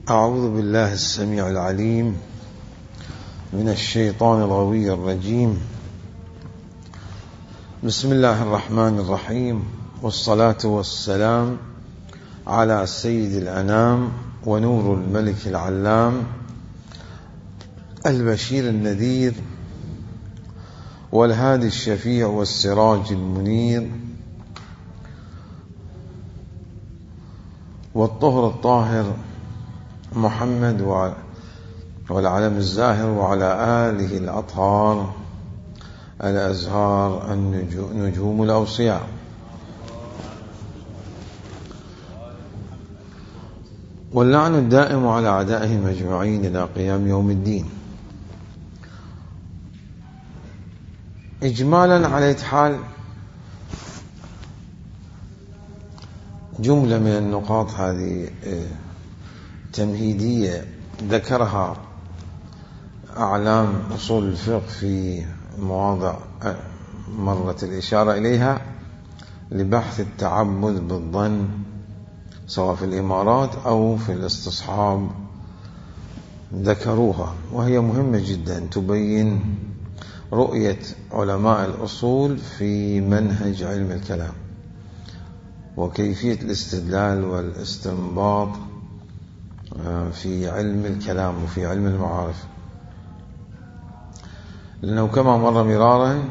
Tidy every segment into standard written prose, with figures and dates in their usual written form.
أعوذ بالله السميع العليم من الشيطان الغوي الرجيم. بسم الله الرحمن الرحيم، والصلاة والسلام على سيد الأنام ونور الملك العلام البشير النذير والهادي الشفيع والسراج المنير والطهر الطاهر محمد والعلم الزاهر وعلى آله الأطهار الأزهار النجوم الأوصياء. واللعن الدائم على أعدائهم أجمعين إلى قيام يوم الدين. إجمالا على حال جملة من النقاط هذه تمهيدية ذكرها أعلام أصول الفقه في مواضع مرت الإشارة إليها لبحث التعبد بالظن سواء في الإمارات أو في الاستصحاب، ذكروها وهي مهمة جدا تبين رؤية علماء الأصول في منهج علم الكلام وكيفية الاستدلال والاستنباط في علم الكلام وفي علم المعارف، لأنه كما مر مرارا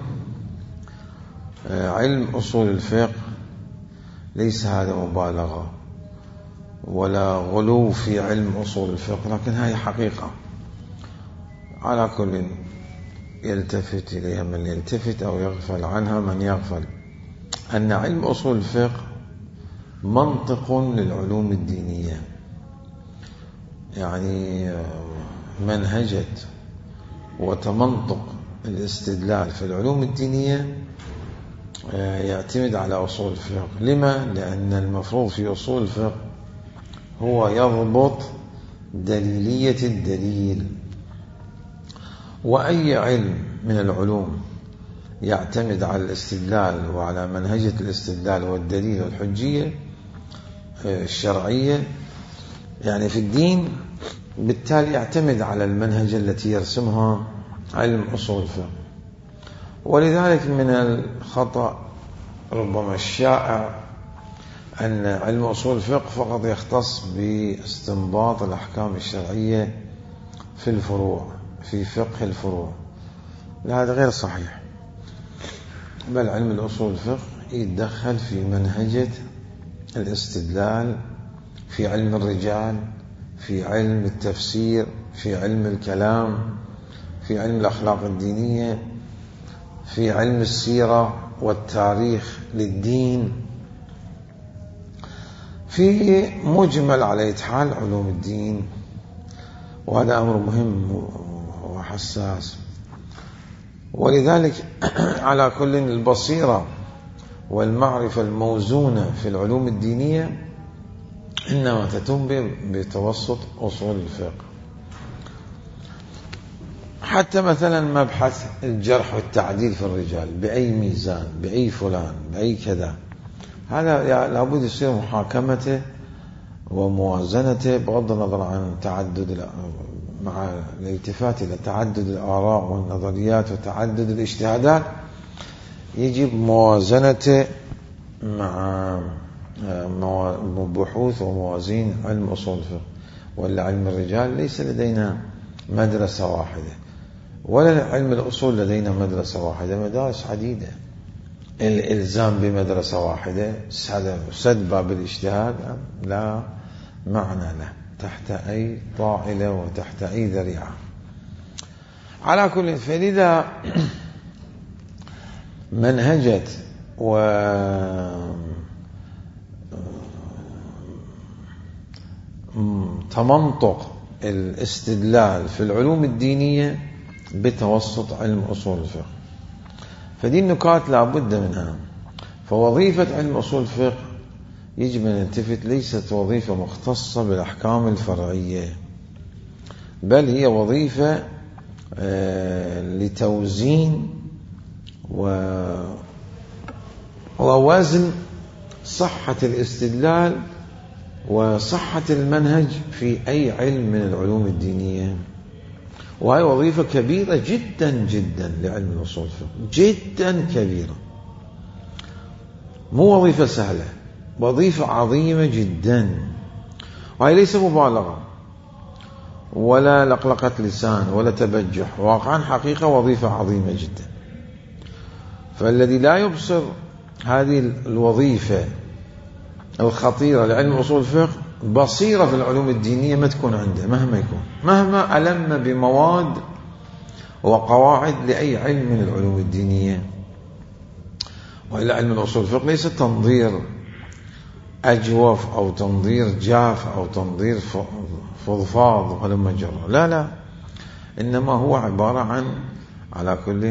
علم أصول الفقه ليس هذا مبالغة ولا غلو في علم أصول الفقه، لكن هذه حقيقة على كل يلتفت إليها من يلتفت أو يغفل عنها من يغفل، أن علم أصول الفقه منطق للعلوم الدينية، يعني منهجة وتمنطق الاستدلال في العلوم الدينية يعتمد على أصول الفقه. لما؟ لأن المفروض في أصول الفقه هو يضبط دليلية الدليل، وأي علم من العلوم يعتمد على الاستدلال وعلى منهجة الاستدلال والدليل والحجية الشرعية يعني في الدين، بالتالي يعتمد على المنهج التي يرسمها علم أصول الفقه. ولذلك من الخطأ ربما الشائع أن علم أصول الفقه فقط يختص باستنباط الأحكام الشرعية في الفروع، في فقه الفروع. لا، هذا غير صحيح، بل علم الأصول الفقه يتدخل في منهجة الاستدلال في علم الرجال، في علم التفسير، في علم الكلام، في علم الأخلاق الدينية، في علم السيرة والتاريخ للدين، في مجمل على حال علوم الدين. وهذا أمر مهم وحساس. ولذلك على كل البصيرة والمعرفة الموزونة في العلوم الدينية إنما تتم بتوسط أصول الفقه. حتى مثلا مبحث الجرح والتعديل في الرجال بأي ميزان، بأي فلان، بأي كذا، هذا لابد يصير محاكمته وموازنته بغض النظر عن تعدد، مع الالتفات إلى تعدد الآراء والنظريات وتعدد الاجتهادات، يجب موازنته مع بحوث وموازين علم أصول الفقه. ولا علم الرجال ليس لدينا مدرسة واحدة، ولا علم الأصول لدينا مدرسة واحدة، مدارس عديدة. الإلزام بمدرسة واحدة سد باب الاجتهاد لا معنى له تحت أي طائلة وتحت أي ذريعة. على كل، فلذا منهجة وتمنطق الاستدلال في العلوم الدينية بتوسط علم أصول الفقه، فدي النكات لا بد منها. فوظيفة علم أصول الفقه يجب أن نلتفت ليست وظيفة مختصة بالأحكام الفرعية، بل هي وظيفة لتوزين ووزن صحة الاستدلال وصحة المنهج في أي علم من العلوم الدينية. وهي وظيفة كبيرة جدا جدا لعلم الأصول الفقه، جدا كبيرة، مو وظيفة سهلة، وظيفة عظيمة جدا. وهي ليس مبالغة ولا لقلقة لسان ولا تبجح، واقعا حقيقة وظيفة عظيمة جدا. فالذي لا يبصر هذه الوظيفة الخطيرة لعلم أصول الفقه، بصيرة في العلوم الدينية ما تكون عنده مهما يكون، مهما ألم بمواد وقواعد لأي علم من العلوم الدينية. وإلا علم الأصول الفقه ليس تنظير أجوف أو تنظير جاف أو تنظير فضفاض ولما جرى، لا لا، إنما هو عبارة عن على كل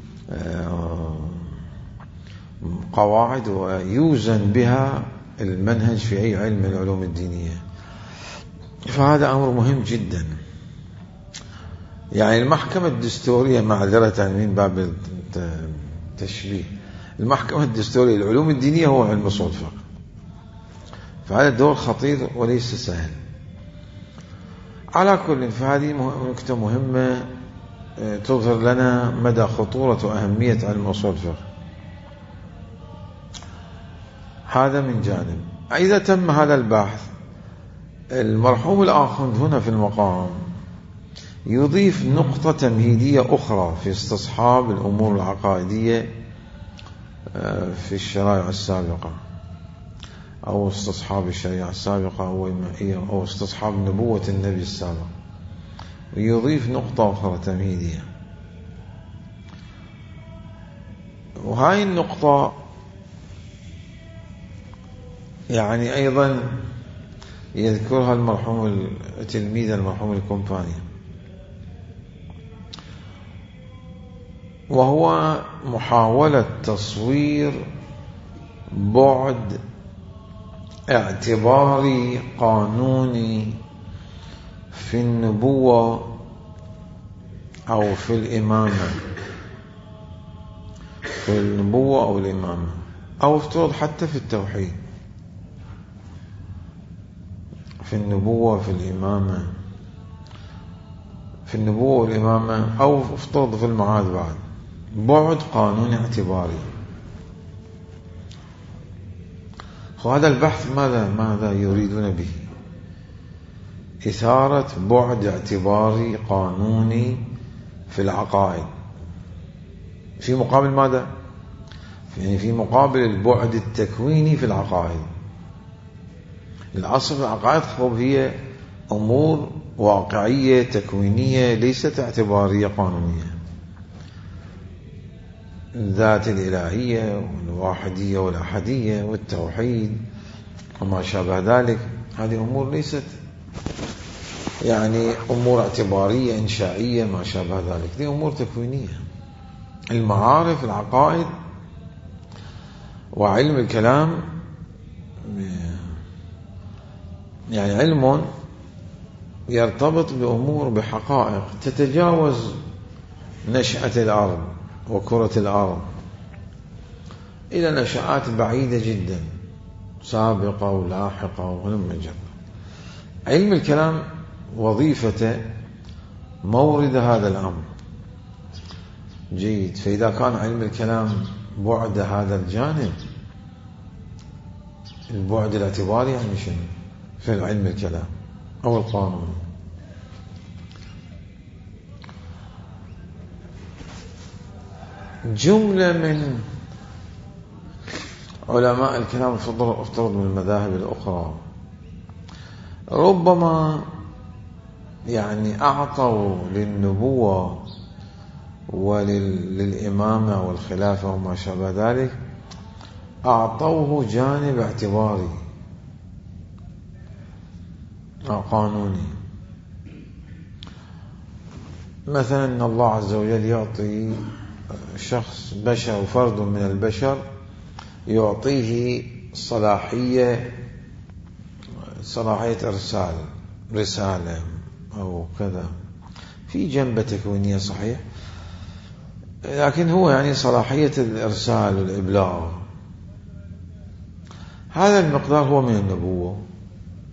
قواعد ويوزن بها المنهج في أي علم من العلوم الدينية. فهذا أمر مهم جدا. يعني المحكمة الدستورية، معذرة من باب التشبيه، المحكمة الدستورية للعلوم الدينية هو علم أصول الفقه. فهذا الدور خطير وليس سهل. على كل، فهذه نكتة مهمة تظهر لنا مدى خطورة وأهمية علم أصول الفقه. هذا من جانب. إذا تم هذا البحث، المرحوم الآخوند هنا في المقام يضيف نقطة تمهيدية أخرى في استصحاب الأمور العقائدية في الشرائع السابقة، أو استصحاب الشريعة السابقة، أو استصحاب نبوة النبي السابق. ويضيف نقطة أخرى تمهيدية، وهاي النقطة يعني أيضا يذكرها المرحوم التلميذ المرحوم الكومباني، وهو محاولة تصوير بعد اعتباري قانوني في النبوة أو في الإمامة، في النبوة أو الإمامة، أو افترض حتى في التوحيد، في النبوة في الإمامة، في النبوة والإمامة، أو افترض في المعاد بعد، بعد قانوني اعتباري. وهذا البحث ماذا يريدون به؟ إثارة بعد اعتباري قانوني في العقائد، في مقابل ماذا؟ يعني في مقابل البعد التكويني في العقائد. الأصل في العقائد هي أمور واقعية تكوينية، ليست اعتبارية قانونية. الذات الإلهية والواحدية والأحدية والتوحيد وما شابه ذلك، هذه أمور ليست يعني أمور اعتبارية إنشائية ما شابه ذلك، دي أمور تكوينية. المعارف، العقائد وعلم الكلام يعني علم يرتبط بأمور، بحقائق تتجاوز نشأة الأرض وكرة الأرض إلى نشآت بعيدة جدا، سابقة ولاحقة ولما جرى. علم الكلام وظيفته مورد هذا الأمر. جيد. فإذا كان علم الكلام بعد هذا الجانب، البعد الاعتباري، يعني شنو في علم الكلام أو القانون؟ جملة من علماء الكلام افترض من المذاهب الأخرى ربما يعني أعطوا للنبوة وللإمامة والخلافة وما شابه ذلك، أعطوه جانب اعتباري قانوني. مثلا أن الله عز وجل يعطي شخص بشر، فرد من البشر، يعطيه صلاحية إرسال رسالة أو كذا، في جنبة تكوينية صحيح، لكن هو يعني صلاحية الإرسال والإبلاغ. هذا المقدار هو من النبوة،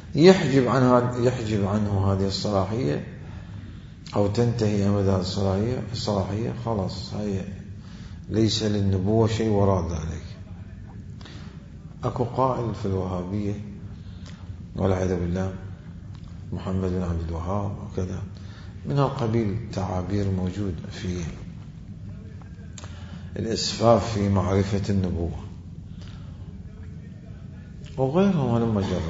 يحجب عنه هذه الصلاحية أو تنتهي أمد هذه الصلاحية، خلاص هي ليس للنبوة شيء وراء ذلك. أكو قائل في الوهابية والعياذ بالله محمد بن عبد الوهاب وكذا من القبيل تعابير موجود في الإسفاف في معرفة النبوة وغيرهم هلم جرا.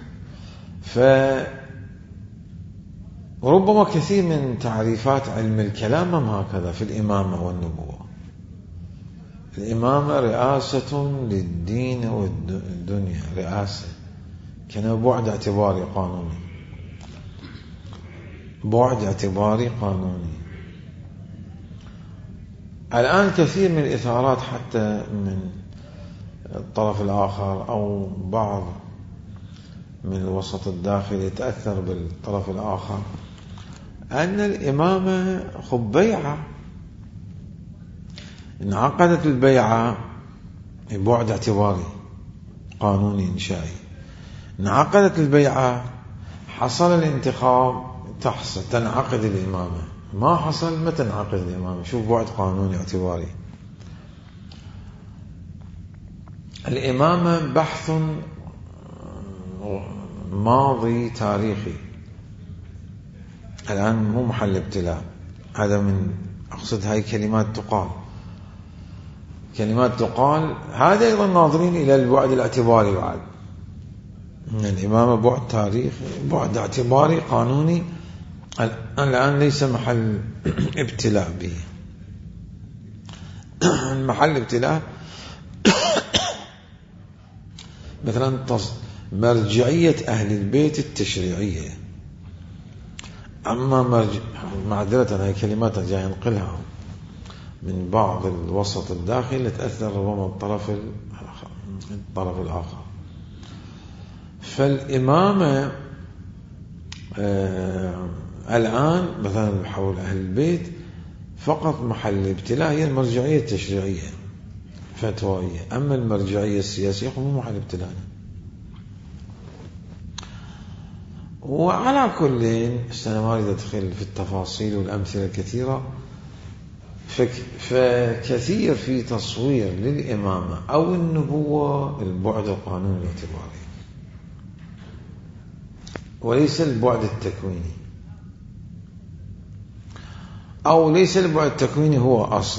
فربما كثير من تعريفات علم الكلام هكذا في الإمامة والنبوة. الإمامة رئاسة للدين والدنيا، رئاسة كان بعد اعتباري قانوني، بعد اعتباري قانوني. الآن كثير من الإثارات حتى من الطرف الآخر أو بعض من الوسط الداخلي يتأثر بالطرف الآخر أن الإمامة بيعة، انعقدت البيعة بعد اعتباري قانوني إنشائي، انعقدت البيعة حصل الانتخاب تنعقد الإمامة، ما حصل ما تنعقد الإمامة. شوف بعد قانوني اعتباري. الإمامة بحث ماضي تاريخي، الآن مو محل ابتلاء. هذا من أقصد هاي كلمات تقال هذا أيضا ناظرين إلى البعد الاعتباري. بعد الإمامة بعد تاريخي، بعد اعتباري قانوني، الآن ليس محل ابتلاء به. محل ابتلاء مثلا مرجعية أهل البيت التشريعية. أما معذرة هاي كلمات جاي ينقلها من بعض الوسط الداخلي لتأثر ربما الطرف الآخر. فالإمامة الآن مثلا حول أهل البيت فقط محل ابتلاء هي المرجعية التشريعية فتوائية، أما المرجعية السياسية مو محل ابتلاء. وعلى كل السنة ما أريد أدخل في التفاصيل والأمثلة الكثيرة، فكثير في تصوير للإمامة أو النبوة البعد القانوني الاعتباري وليس البعد التكويني، أو ليس البعد التكويني هو أصل.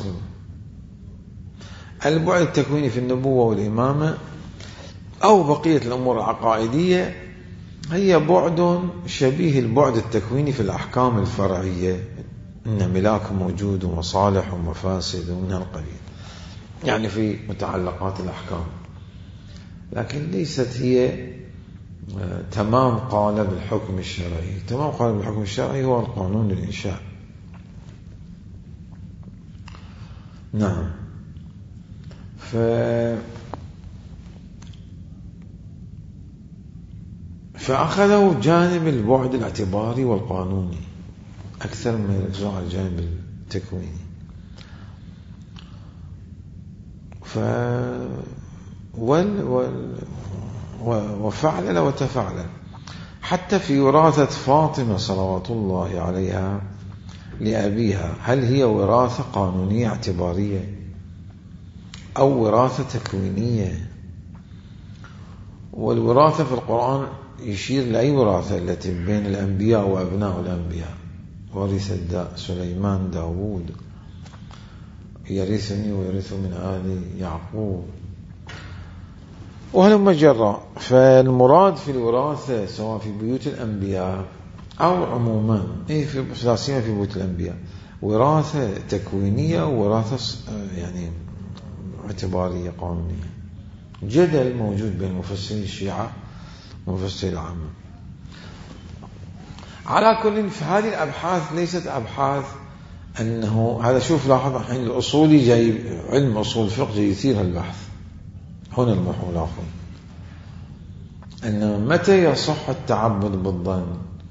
البعد التكويني في النبوة والإمامة أو بقية الأمور العقائدية هي بعد شبيه البعد التكويني في الأحكام الفرعية، إن ملاك موجود ومصالح ومفاسد ومن هالقبيل، يعني في متعلقات الأحكام، لكن ليست هي تمام قالب الحكم الشرعي. تمام قالب الحكم الشرعي هو القانون الإنشاء. نعم. فأخذوا جانب البعد الاعتباري والقانوني أكثر من يركزوا على الجانب التكويني. وفعل وتفعل حتى في وراثة فاطمة صلوات الله عليها لأبيها، هل هي وراثة قانونية اعتبارية أو وراثة تكوينية؟ والوراثة في القرآن يشير لأي وراثة التي بين الأنبياء وأبناء الأنبياء. ورث سليمان داود يرثني ويرث من آل يعقوب وهلم جرا. فالمراد في الوراثة سواء في بيوت الأنبياء أو عموما في سلاسية في بيوت الأنبياء وراثة تكوينية ووراثة يعني اعتبارية قانونية. جدل موجود بين مفسرين الشيعة ومفسرين العامة. على كل فهذه الأبحاث ليست أبحاث أنه هذا. شوف لاحظ الحين الأصولي جاي علم أصول الفقه جاي يثير البحث هنا المحور الآخر أن متى يصح التعبد بالظن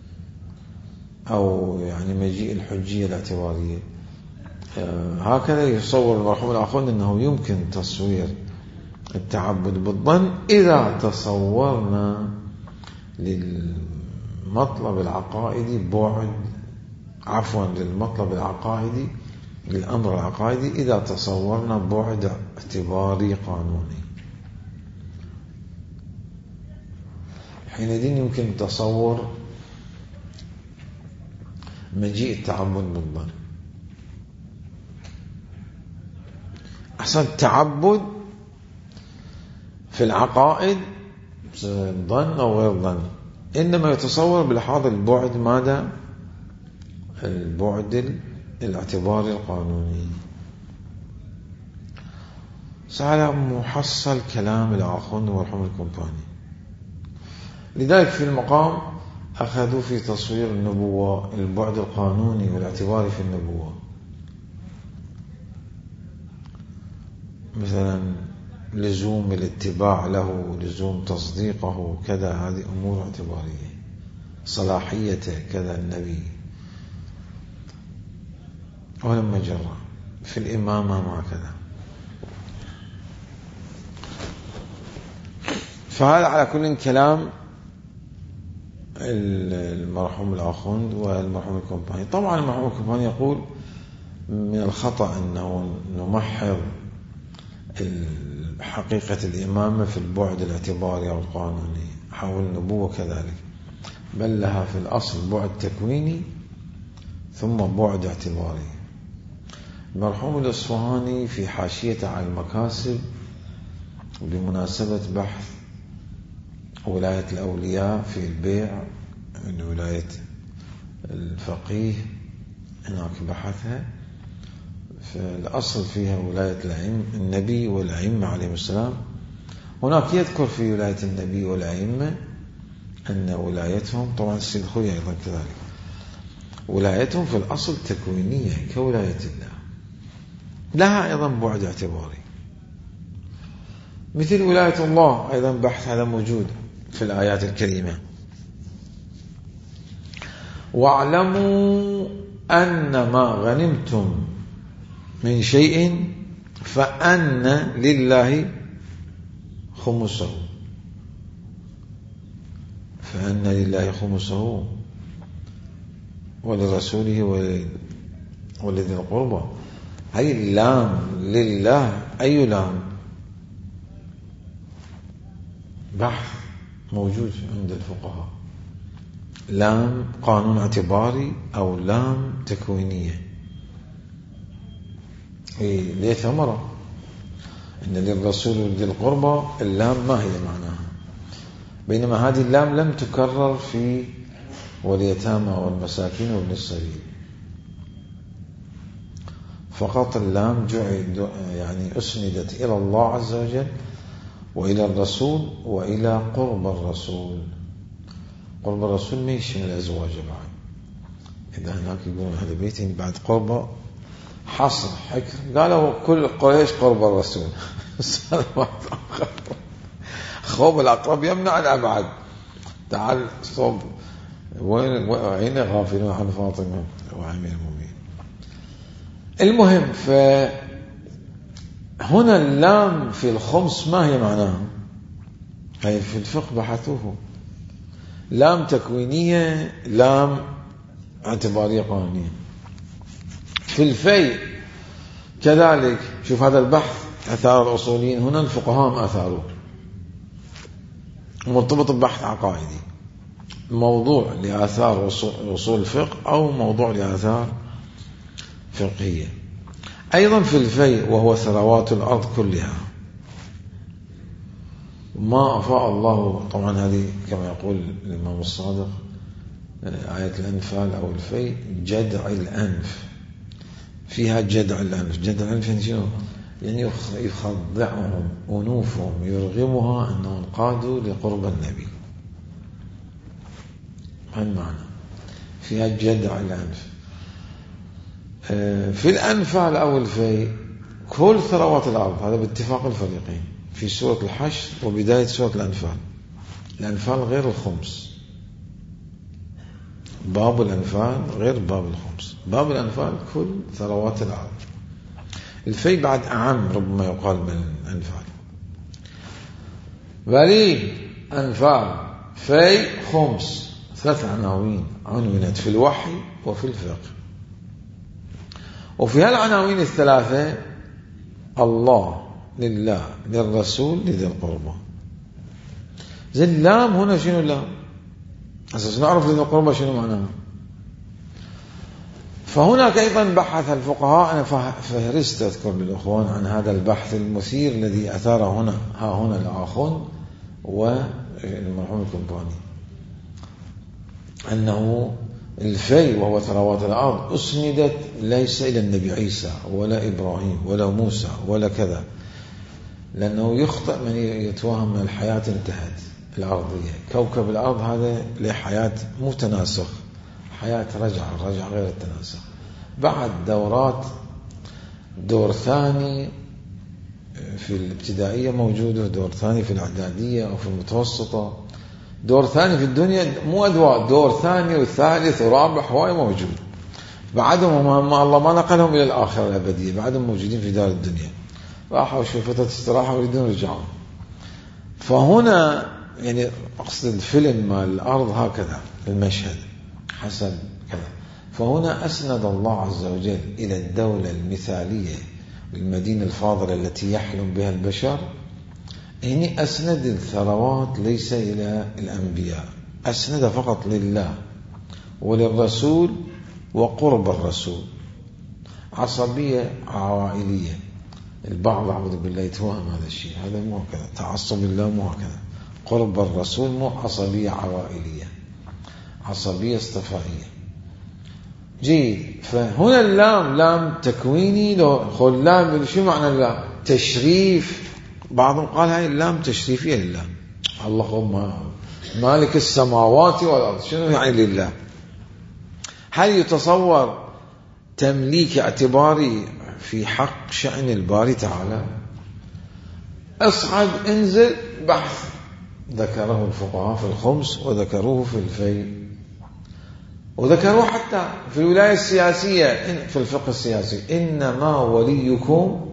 أو يعني مجيء الحجية الاعتبارية. هكذا يصور المرحوم الآخر أنه يمكن تصوير التعبد بالظن إذا تصورنا للمطلب العقائدي للمطلب العقائدي، للأمر العقائدي، إذا تصورنا بعد اعتباري قانوني. حينئذ يمكن تصور مجيء التعبد بالظن. أصلا التعبد في العقائد ظن أو غير ظن، إنما يتصور بلحاظ البعد، ماذا؟ البعد الاعتباري القانوني. على محصل كلام الآخوند والحمل الكومباني. لذلك في المقام أخذوا في تصوير النبوة البعد القانوني والاعتباري في النبوة، مثلا لزوم الاتباع له، لزوم تصديقه كذا، هذه أمور اعتبارية. صلاحيته كذا النبي. ولما جرى في الإمامة مع كذا. فهذا على كل كلام المرحوم الآخوند والمرحوم الكومباني. طبعا المرحوم الكومباني يقول من الخطأ أنه نمحض حقيقة الإمامة في البعد الاعتباري أو القانوني حول النبوة كذلك، بل لها في الأصل بعد تكويني ثم بعد اعتباري. المرحوم الأصفهاني في حاشية على المكاسب بمناسبة بحث ولاية الأولياء في البيع، من ولاية الفقيه هناك بحثها، فالأصل فيها ولاية النبي والأئمة عليهم السلام. هناك يذكر في ولاية النبي والأئمة أن ولايتهم، طبعا السيد الخوي أيضا كذلك، ولايتهم في الأصل تكوينية كولاية الله، لها أيضا بعد اعتباري مثل ولاية الله. أيضا بحث هذا موجود في الآيات الكريمة: واعلموا أن ما غنمتم من شيء فأن لله خمسه، فأن لله خمسه ولرسوله ولذي القربى. هذه اللام لله، أي لام؟ بحث موجود عند الفقهاء، لام قانون اعتباري أو لام تكوينية. ليه ثمرة إن للرسول وذي القربى، اللام ما هي معناها؟ بينما هذه اللام لم تكرر في واليتامى والمساكين وابن السبيل، فقط اللام يعني أسندت إلى الله عز وجل وإلى الرسول وإلى قرب الرسول. قرب الرسول ما يشمل الأزواج بعد، إذا هناك يقولون هذا بيتين بعد قرب حصر حكر، قالوا كل قريش قرب الرسول. خوف الأقرب يمنع الأبعد. تعال صوب وين غافلون عن فاطمة وعمي المؤمنين. المهم، هنا اللام في الخمس ما هي معناها؟ هي في الفقه بحثوه، لام تكوينية، لام اعتبارية قانونية. في الفيء كذلك، شوف هذا البحث أثار الأصوليين، هنا الفقهاء ما أثاروه، مرتبط ببحث عقائدي، موضوع لآثار أصول الفقه أو موضوع لآثار فقهية. أيضا في الفيء وهو ثروات الأرض كلها، ما أفاء الله، طبعا هذه كما يقول الإمام الصادق آية الأنفال أو الفيء جدع الأنف، فيها جدع الأنف. جدع الأنف يعني شنو؟ يعني يخضعهم أنوفهم، يرغمها أنهم قادوا لقرب النبي. هذا معنى فيها جدع الأنف. في الأنفال أو الفيء كل ثروات الأرض، هذا باتفاق الفريقين في سورة الحشر وبداية سورة الأنفال. الأنفال غير الخمس، باب الأنفال غير باب الخمس. باب الأنفال كل ثروات الأرض، الفيء بعد أعم ربما يقال من الأنفال. ولي أنفال في خمس، 3 عناوين عنونت في الوحي وفي الفقه. وفي هالعناوين الثلاثة الله، لله، للرسول، لذي القربى. زي اللام هنا شنو اللام؟ أساس نعرف لذي القربى شنو معناها. فهناك أيضا بحث الفقهاء، أنا فهرست أذكر للأخوان عن هذا البحث المثير الذي أثاره هنا الآخون والمرحوم الكمباني، أنه الفي وهو ثروات الأرض أسندت ليس إلى النبي عيسى ولا إبراهيم ولا موسى ولا كذا، لأنه يخطئ من يتوهم أن الحياة انتهت الأرضية. كوكب الأرض هذا له حياة مو تناسخ، حياة رجع غير التناسخ. بعد دورات، دور ثاني في الابتدائية موجودة، دور ثاني في الإعدادية أو في المتوسطة، دور ثاني في الدنيا، مو أدوار، دور ثاني وثالث ورابع هواي موجود. بعدهم الله ما نقلهم إلى الآخرة الأبدية، بعدهم موجودين في دار الدنيا، راحوا شوي فترة استراحة ويريدون يرجعون. فهنا يعني أقصد الفيلم مال الأرض هكذا المشهد حسب كذا. فهنا أسند الله عز وجل إلى الدولة المثالية، المدينة الفاضلة التي يحلم بها البشر. هنا أسند الثروات ليس إلى الأنبياء، أسند فقط لله وللرسول وقرب الرسول. عصبية عوائلية، البعض أعوذ بالله يتوهم هذا الشيء، هذا مو هكذا، تعصب الله مو هكذا. قرب الرسول مو عصبية عوائلية، عصبية اصطفائية. جيد. فهنا اللام لام تكويني، لو خل لام شو معنى اللام؟ تشريف. بعضهم قال هاي اللام تشريفية لله، الله مالك السماوات والأرض، شنو يعني لله؟ هل يتصور تمليك اعتباري في حق شأن الباري تعالى؟ اصعد انزل بحث ذكره الفقهاء في الخمس، وذكروه في الفي، وذكروه حتى في الولاية السياسية في الفقه السياسي. إنما وليكم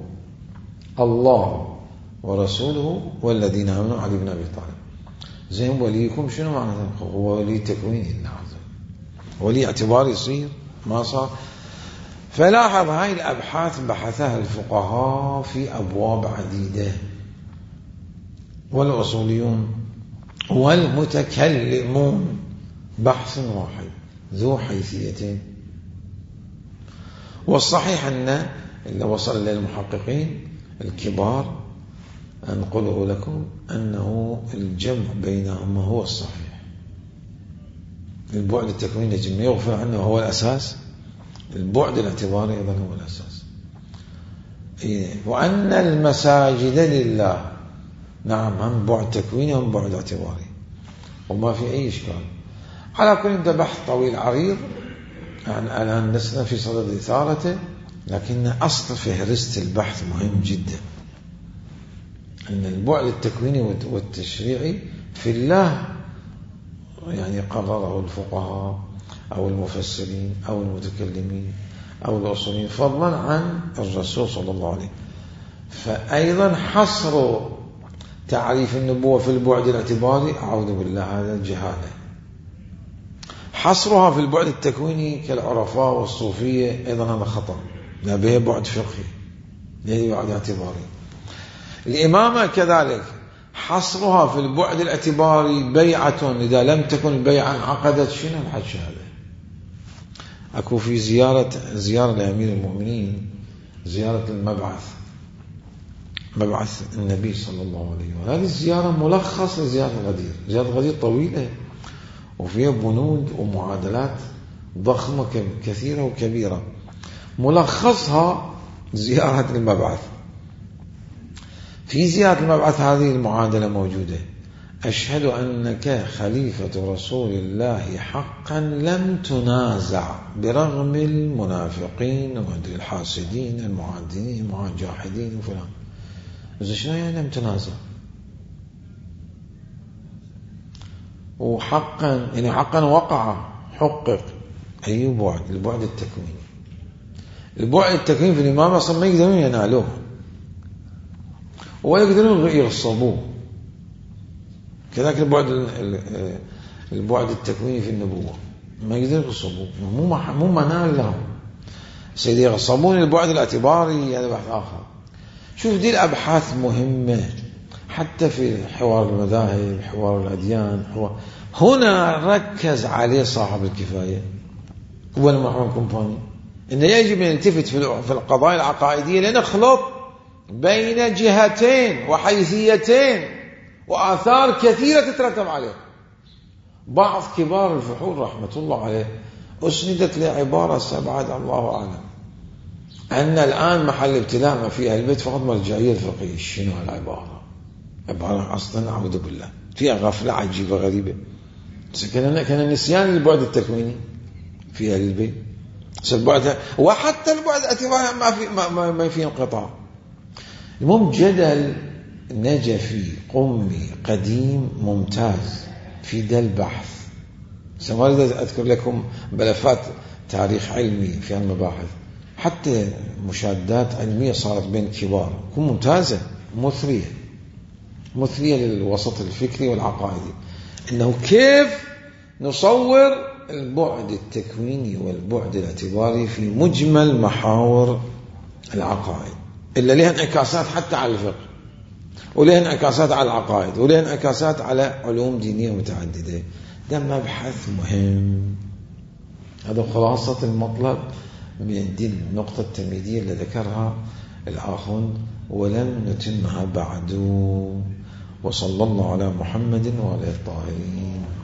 الله ورسوله والذين آمنوا. علي بن أبي طالب. زين وليكم شنو معنى؟ هو ولي تكوين الله عز وجل، ولي اعتبار يصير ما صار. فلاحظ هاي الأبحاث بحثها الفقهاء في أبواب عديدة، والأصوليون والمتكلمون بحث واحد ذو حيثيتين. والصحيح أن اللي وصل للمحققين الكبار أنقله لكم أنه الجمع بينهما هو الصحيح. البعد التكويني يجب أن يغفر عنه هو الأساس، البعد الاعتباري أيضا هو الأساس. وأن المساجد لله، نعم، هم بعد تكويني هم بعد اعتباري، وما في أي إشكال. على كل ده بحث طويل عريض، يعني الآن لسنا في صدد إثارته، لكن أصل فهرست البحث مهم جدا، أن البعد التكويني والتشريعي في الله يعني قرره الفقهاء أو المفسرين أو المتكلمين أو الأصوليين، فضلا عن الرسول صلى الله عليه وسلم. فأيضا حصر تعريف النبوة في البعد الاعتباري، أعوذ بالله، هذا الجهالة. حصرها في البعد التكويني كالعرفاء والصوفية أيضا هذا خطأ، لا به بعد فقهي، لا بعد اعتباري. الإمامة كذلك حصرها في البعد الاعتباري بيعة، إذا لم تكن البيعة عقدت شنو الحج هذا؟ أكو في زيارة لأمير المؤمنين، زيارة المبعث، مبعث النبي صلى الله عليه وسلم. هذه الزيارة ملخص لزيارة الغدير. زيارة الغدير طويلة وفيها بنود ومعادلات ضخمة كثيرة وكبيرة، ملخصها زيارة المبعث. في زيارة المبعث هذه المعادلة موجودة: أشهد أنك خليفة رسول الله حقا لم تنازع برغم المنافقين والحاسدين المعادين والجاحدين وفلان. إذا شنو يعني لم تنازع؟ وحقا يعني حقا وقع، حقق. أي بعد؟ البعد التكويني. البعد التكويني في الإمامة أصلا ما يقدرون ينالوه ولا يقدرون يغصبوه. كذلك البعد التكويني في النبوة ما يقدر يغصبوه، مو منال لهم. سيدي يغصبون البعد الاعتباري هذا بحث آخر. شوف دي الأبحاث مهمة حتى في حوار المذاهب، حوار الأديان، هنا ركز عليه صاحب الكفاية والمحور كومباني إنه يجب أن نلتفت في القضايا العقائدية لنخلط بين جهتين وحيثيتين وآثار كثيرة تترتب عليه. بعض كبار الفحول رحمة الله عليه أسندت لعبارة سأبعد الله أعلم أن الآن محل ابتلاء ما في أهل البيت فقط مرجعية الفقهية. شنو هالعبارة؟ عبارة أصلا أعوذ بالله فيها غفلة عجيبة غريبة. كان نسيان البعد التكويني في أهل البيت، وحتى البعد الاعتباري ما في انقطاع. المهم جدل نجفي قمي قديم ممتاز في ذا البحث. سأريد أذكر لكم ملفات تاريخ علمي في المباحث، حتى مشادات علمية صارت بين كبار تكون ممتازة مثرية للوسط الفكري والعقائدي، إنه كيف نصور البعد التكويني والبعد الاعتباري في مجمل محاور العقائد اللي لها انعكاسات حتى على الفقه، ولها انعكاسات على العقائد، ولها انعكاسات على علوم دينية متعددة. ده مبحث مهم. هذا خلاصة المطلب من دي النقطة التمهيدية اللي ذكرها الآخون ولم نتمها بعد. وصلى الله على محمد وعلى الطاهرين.